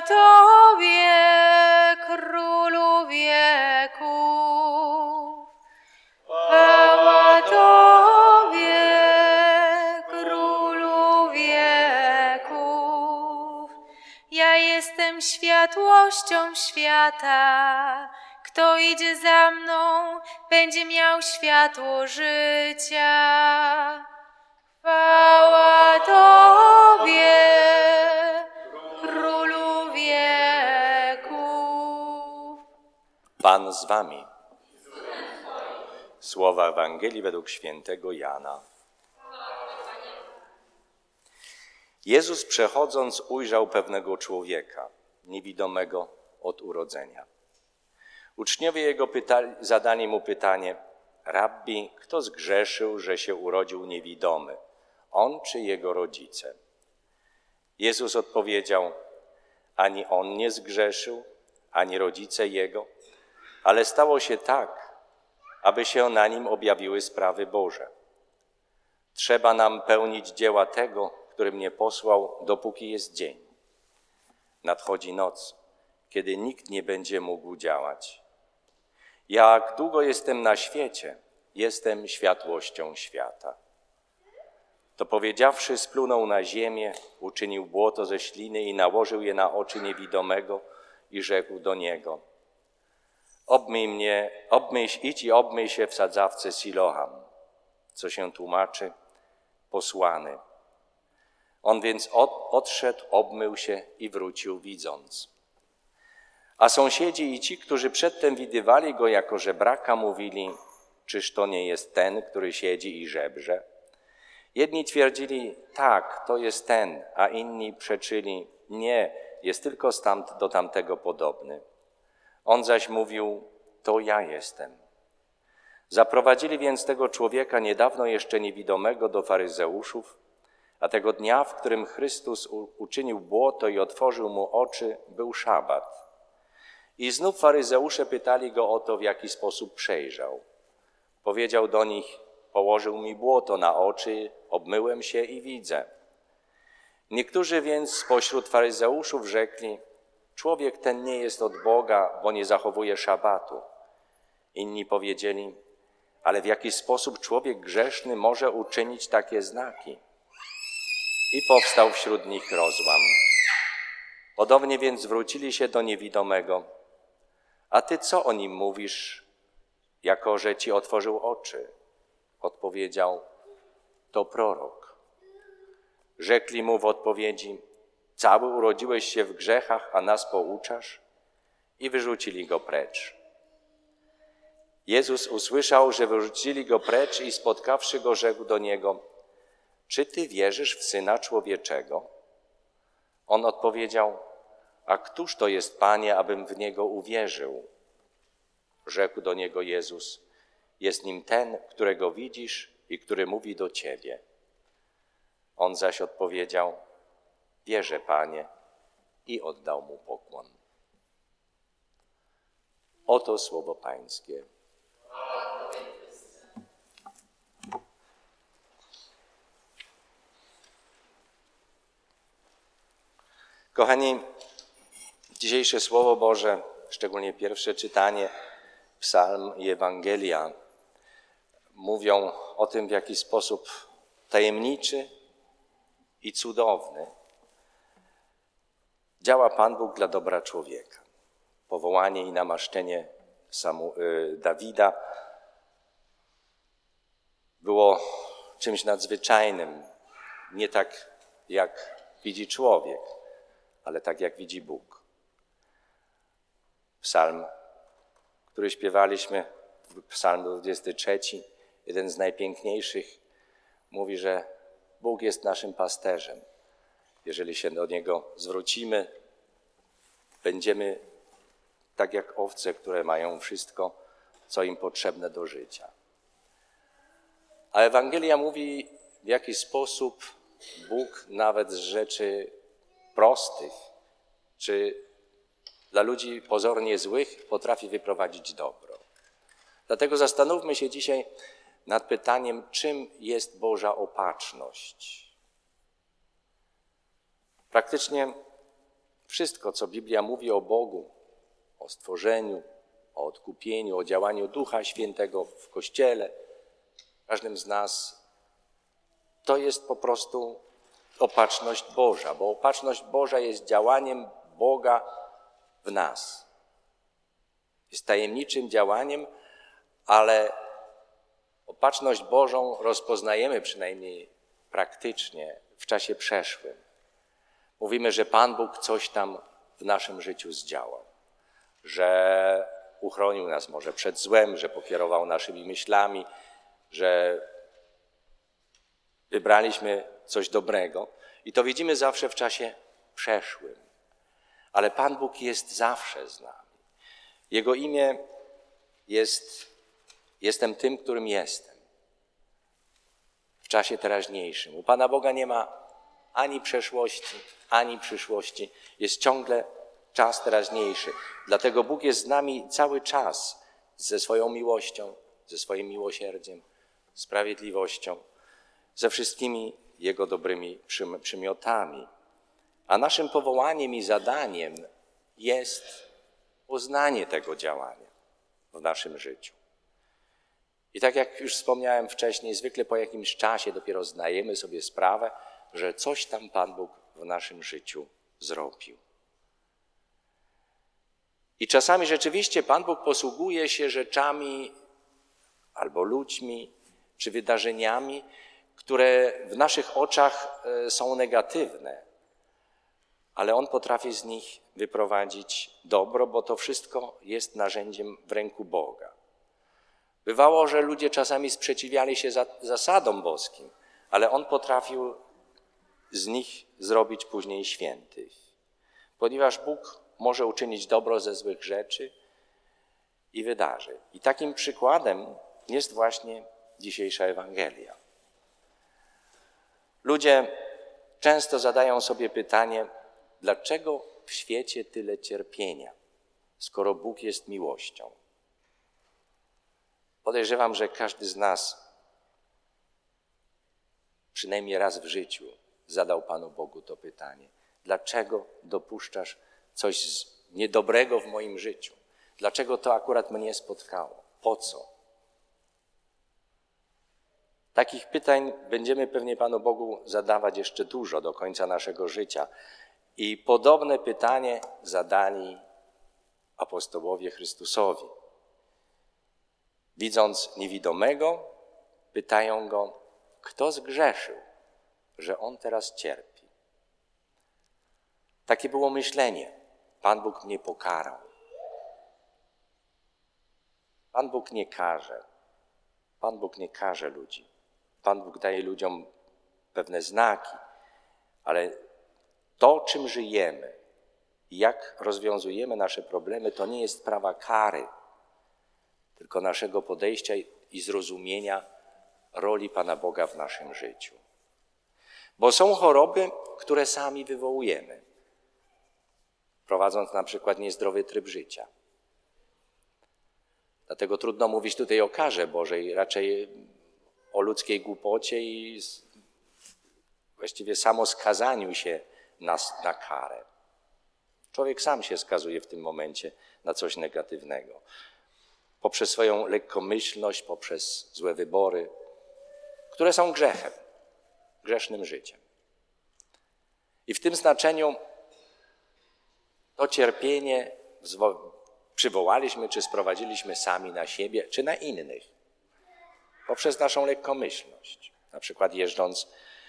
Tobie, Królu wieków. Chwała Tobie, Królu wieków. Ja jestem światłością świata. Kto idzie za mną, będzie miał światło życia. Chwała Tobie, Królu wieków. Pan z wami. Słowa Ewangelii według świętego Jana. Jezus przechodząc ujrzał pewnego człowieka, niewidomego od urodzenia. Uczniowie jego zadali mu pytanie: Rabbi, kto zgrzeszył, że się urodził niewidomy, on czy jego rodzice? Jezus odpowiedział: ani on nie zgrzeszył, ani rodzice jego, ale stało się tak, aby się na nim objawiły sprawy Boże. Trzeba nam pełnić dzieła tego, który mnie posłał, dopóki jest dzień. Nadchodzi noc, kiedy nikt nie będzie mógł działać. Jak długo jestem na świecie, jestem światłością świata. To powiedziawszy, splunął na ziemię, uczynił błoto ze śliny i nałożył je na oczy niewidomego i rzekł do niego: idź i obmyj się w sadzawce Siloam, co się tłumaczy posłany. On więc odszedł, obmył się i wrócił widząc. A sąsiedzi i ci, którzy przedtem widywali go jako żebraka, mówili: czyż to nie jest ten, który siedzi i żebrze? Jedni twierdzili: tak, to jest ten, a inni przeczyli: nie, jest tylko do tamtego podobny. On zaś mówił: to ja jestem. Zaprowadzili więc tego człowieka, niedawno jeszcze niewidomego, do faryzeuszów, a tego dnia, w którym Chrystus uczynił błoto i otworzył mu oczy, był szabat. I znów faryzeusze pytali go o to, w jaki sposób przejrzał. Powiedział do nich: położył mi błoto na oczy, obmyłem się i widzę. Niektórzy więc spośród faryzeuszów rzekli: człowiek ten nie jest od Boga, bo nie zachowuje szabatu. Inni powiedzieli: ale w jaki sposób człowiek grzeszny może uczynić takie znaki? I powstał wśród nich rozłam. Podobnie więc zwrócili się do niewidomego: a ty co o nim mówisz, jako że ci otworzył oczy? Odpowiedział: to prorok. Rzekli mu w odpowiedzi: cały urodziłeś się w grzechach, a nas pouczasz? I wyrzucili go precz. Jezus usłyszał, że wyrzucili go precz i spotkawszy go, rzekł do niego: czy ty wierzysz w Syna Człowieczego? On odpowiedział: a któż to jest, Panie, abym w Niego uwierzył? Rzekł do niego Jezus: jest nim ten, którego widzisz i który mówi do ciebie. On zaś odpowiedział: wierzę, Panie, i oddał mu pokłon. Oto słowo Pańskie. Kochani, dzisiejsze Słowo Boże, szczególnie pierwsze czytanie, Psalm i Ewangelia, mówią o tym, w jaki sposób tajemniczy i cudowny działa Pan Bóg dla dobra człowieka. Powołanie i namaszczenie Dawida było czymś nadzwyczajnym, nie tak jak widzi człowiek, ale tak jak widzi Bóg. Psalm, który śpiewaliśmy, Psalm 23, jeden z najpiękniejszych, mówi, że Bóg jest naszym pasterzem. Jeżeli się do Niego zwrócimy, będziemy tak jak owce, które mają wszystko, co im potrzebne do życia. A Ewangelia mówi, w jaki sposób Bóg nawet z rzeczy prostych, czy dla ludzi pozornie złych, potrafi wyprowadzić dobro. Dlatego zastanówmy się dzisiaj nad pytaniem, czym jest Boża opatrzność. Praktycznie Wszystko, co Biblia mówi o Bogu, o stworzeniu, o odkupieniu, o działaniu Ducha Świętego w Kościele, w każdym z nas, to jest po prostu opatrzność Boża, bo opatrzność Boża jest działaniem Boga w nas. Jest tajemniczym działaniem, ale opatrzność Bożą rozpoznajemy przynajmniej praktycznie w czasie przeszłym. Mówimy, że Pan Bóg coś tam w naszym życiu zdziałał, że uchronił nas może przed złem, że pokierował naszymi myślami, że wybraliśmy coś dobrego. I to widzimy zawsze w czasie przeszłym. Ale Pan Bóg jest zawsze z nami. Jego imię jest: jestem tym, którym jestem. W czasie teraźniejszym. U Pana Boga nie ma ani przeszłości, ani przyszłości. Jest ciągle czas teraźniejszy. Dlatego Bóg jest z nami cały czas ze swoją miłością, ze swoim miłosierdziem, sprawiedliwością, ze wszystkimi Jego dobrymi przymiotami. A naszym powołaniem i zadaniem jest poznanie tego działania w naszym życiu. I tak jak już wspomniałem wcześniej, zwykle po jakimś czasie dopiero zdajemy sobie sprawę, że coś tam Pan Bóg w naszym życiu zrobił. I czasami rzeczywiście Pan Bóg posługuje się rzeczami albo ludźmi, czy wydarzeniami, które w naszych oczach są negatywne, ale On potrafi z nich wyprowadzić dobro, bo to wszystko jest narzędziem w ręku Boga. Bywało, że ludzie czasami sprzeciwiali się zasadom boskim, ale On potrafił z nich zrobić później świętych. Ponieważ Bóg może uczynić dobro ze złych rzeczy i wydarzeń. I takim przykładem jest właśnie dzisiejsza Ewangelia. Ludzie często zadają sobie pytanie, dlaczego w świecie tyle cierpienia, skoro Bóg jest miłością? Podejrzewam, że każdy z nas przynajmniej raz w życiu zadał Panu Bogu to pytanie. Dlaczego dopuszczasz coś niedobrego w moim życiu? Dlaczego to akurat mnie spotkało? Po co? Takich pytań będziemy pewnie Panu Bogu zadawać jeszcze dużo do końca naszego życia. I podobne pytanie zadali apostołowie Chrystusowi. Widząc niewidomego, pytają go, kto zgrzeszył, że on teraz cierpi. Takie było myślenie. Pan Bóg mnie pokarał. Pan Bóg nie karze. Pan Bóg nie karze ludzi. Pan Bóg daje ludziom pewne znaki, ale to, czym żyjemy i jak rozwiązujemy nasze problemy, to nie jest sprawa kary, tylko naszego podejścia i zrozumienia roli Pana Boga w naszym życiu. Bo są choroby, które sami wywołujemy, prowadząc na przykład niezdrowy tryb życia. Dlatego trudno mówić tutaj o karze Bożej, raczej o ludzkiej głupocie i właściwie samoskazaniu się na karę. Człowiek sam się skazuje w tym momencie na coś negatywnego. Poprzez swoją lekkomyślność, poprzez złe wybory, które są grzechem, grzesznym życiem. I w tym znaczeniu to cierpienie przywołaliśmy, czy sprowadziliśmy sami na siebie, czy na innych. Poprzez naszą lekkomyślność. Na przykład jeżdżąc,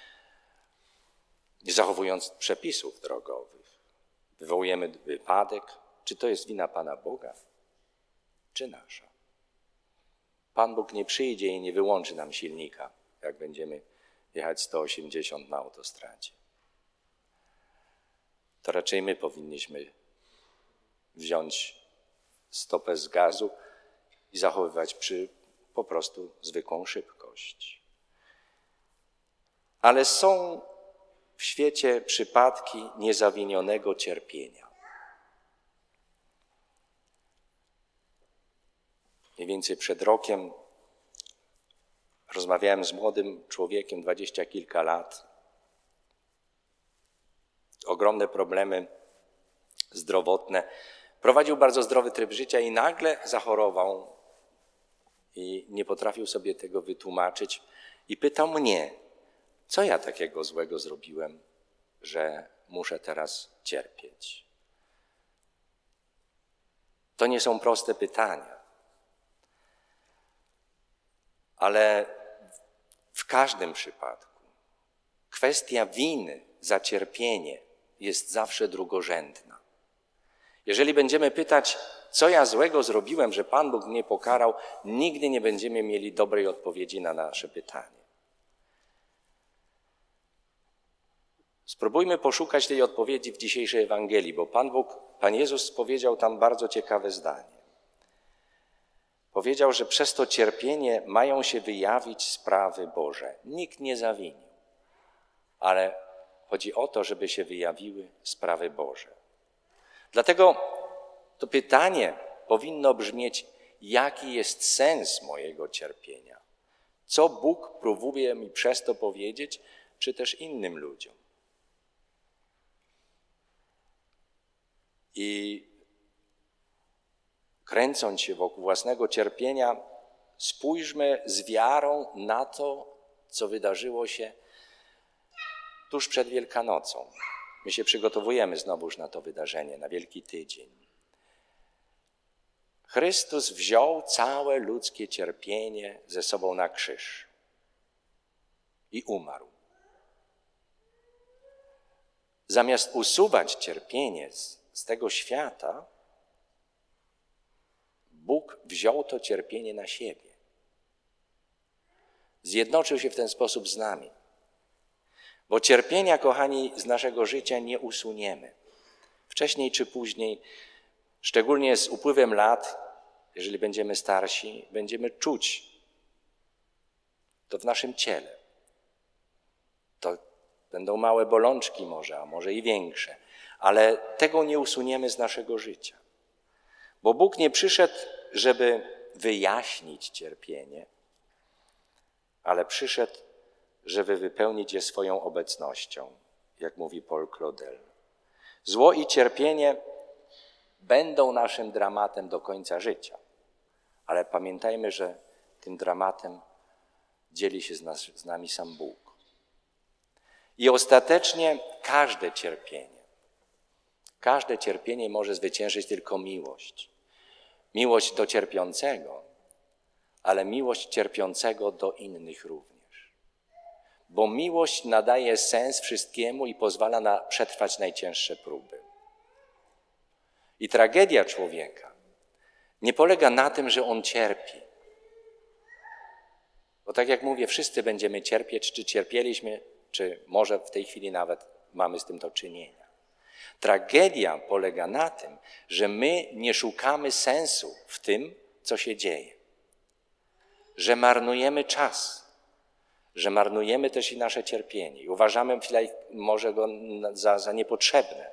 nie zachowując przepisów drogowych. Wywołujemy wypadek. Czy to jest wina Pana Boga, czy nasza? Pan Bóg nie przyjdzie i nie wyłączy nam silnika, jak będziemy jechać 180 na autostradzie. To raczej my powinniśmy wziąć stopę z gazu i zachowywać po prostu zwykłą szybkość. Ale są w świecie przypadki niezawinionego cierpienia. Mniej więcej przed rokiem rozmawiałem z młodym człowiekiem, 20 kilka lat. Ogromne problemy zdrowotne. Prowadził bardzo zdrowy tryb życia i nagle zachorował i nie potrafił sobie tego wytłumaczyć. I pytał mnie, co ja takiego złego zrobiłem, że muszę teraz cierpieć. To nie są proste pytania, ale w każdym przypadku kwestia winy za cierpienie jest zawsze drugorzędna. Jeżeli będziemy pytać, co ja złego zrobiłem, że Pan Bóg mnie pokarał, nigdy nie będziemy mieli dobrej odpowiedzi na nasze pytanie. Spróbujmy poszukać tej odpowiedzi w dzisiejszej Ewangelii, bo Pan Jezus powiedział tam bardzo ciekawe zdanie. Powiedział, że przez to cierpienie mają się wyjawić sprawy Boże. Nikt nie zawinił, ale chodzi o to, żeby się wyjawiły sprawy Boże. Dlatego to pytanie powinno brzmieć, jaki jest sens mojego cierpienia? Co Bóg próbuje mi przez to powiedzieć, czy też innym ludziom? I kręcąc się wokół własnego cierpienia, spójrzmy z wiarą na to, co wydarzyło się tuż przed Wielkanocą. My się przygotowujemy znowuż na to wydarzenie, na Wielki Tydzień. Chrystus wziął całe ludzkie cierpienie ze sobą na krzyż i umarł. Zamiast usuwać cierpienie z tego świata, Bóg wziął to cierpienie na siebie. Zjednoczył się w ten sposób z nami. Bo cierpienia, kochani, z naszego życia nie usuniemy. Wcześniej czy później, szczególnie z upływem lat, jeżeli będziemy starsi, będziemy czuć to w naszym ciele. To będą małe bolączki może, a może i większe, ale tego nie usuniemy z naszego życia. Bo Bóg nie przyszedł, żeby wyjaśnić cierpienie, ale przyszedł, żeby wypełnić je swoją obecnością, jak mówi Paul Claudel. Zło i cierpienie będą naszym dramatem do końca życia, ale pamiętajmy, że tym dramatem dzieli się z nami sam Bóg. I ostatecznie każde cierpienie może zwyciężyć tylko miłość. Miłość do cierpiącego, ale miłość cierpiącego do innych również. Bo miłość nadaje sens wszystkiemu i pozwala przetrwać najcięższe próby. I tragedia człowieka nie polega na tym, że on cierpi. Bo tak jak mówię, wszyscy będziemy cierpieć, czy cierpieliśmy, czy może w tej chwili nawet mamy z tym do czynienia. Tragedia polega na tym, że my nie szukamy sensu w tym, co się dzieje. Że marnujemy czas, że marnujemy też i nasze cierpienie i uważamy może go za niepotrzebne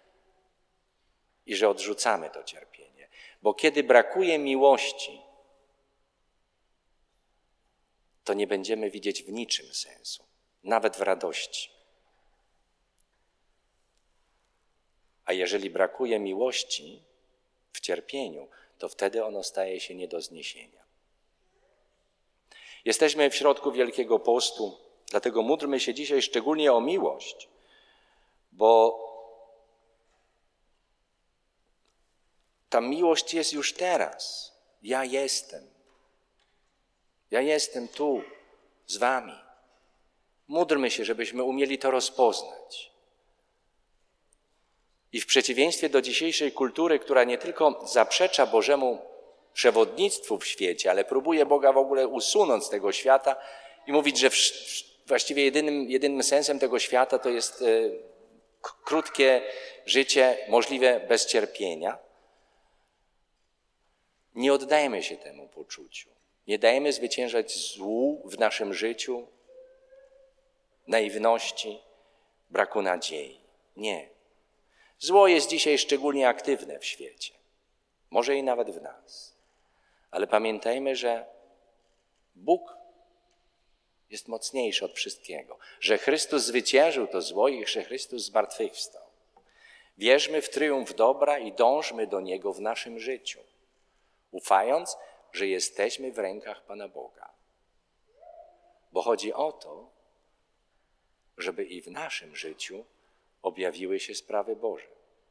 i że odrzucamy to cierpienie. Bo kiedy brakuje miłości, to nie będziemy widzieć w niczym sensu, nawet w radości. A jeżeli brakuje miłości w cierpieniu, to wtedy ono staje się nie do zniesienia. Jesteśmy w środku Wielkiego Postu, dlatego módlmy się dzisiaj szczególnie o miłość, bo ta miłość jest już teraz. Ja jestem tu z wami. Módlmy się, żebyśmy umieli to rozpoznać. I w przeciwieństwie do dzisiejszej kultury, która nie tylko zaprzecza Bożemu przewodnictwu w świecie, ale próbuje Boga w ogóle usunąć z tego świata i mówić, że właściwie jedynym sensem tego świata to jest krótkie życie możliwe bez cierpienia. Nie oddajmy się temu poczuciu. Nie dajemy zwyciężać złu w naszym życiu, naiwności, braku nadziei. Nie. Zło jest dzisiaj szczególnie aktywne w świecie. Może i nawet w nas. Ale pamiętajmy, że Bóg jest mocniejszy od wszystkiego. Że Chrystus zwyciężył to zło i że Chrystus zmartwychwstał. Wierzmy w triumf dobra i dążmy do niego w naszym życiu, ufając, że jesteśmy w rękach Pana Boga. Bo chodzi o to, żeby i w naszym życiu objawiły się sprawy Boże.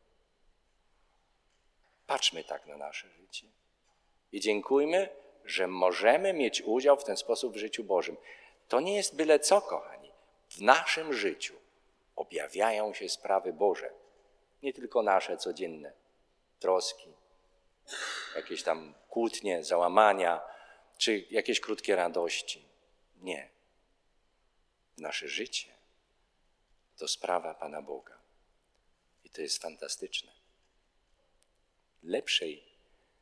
Patrzmy tak na nasze życie i dziękujmy, że możemy mieć udział w ten sposób w życiu Bożym. To nie jest byle co, kochani. W naszym życiu objawiają się sprawy Boże. Nie tylko nasze codzienne troski, jakieś tam kłótnie, załamania, czy jakieś krótkie radości. Nie. Nasze życie to sprawa Pana Boga. I to jest fantastyczne.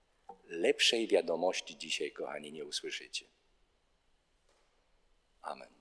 Lepszej wiadomości dzisiaj, kochani, nie usłyszycie. Amen.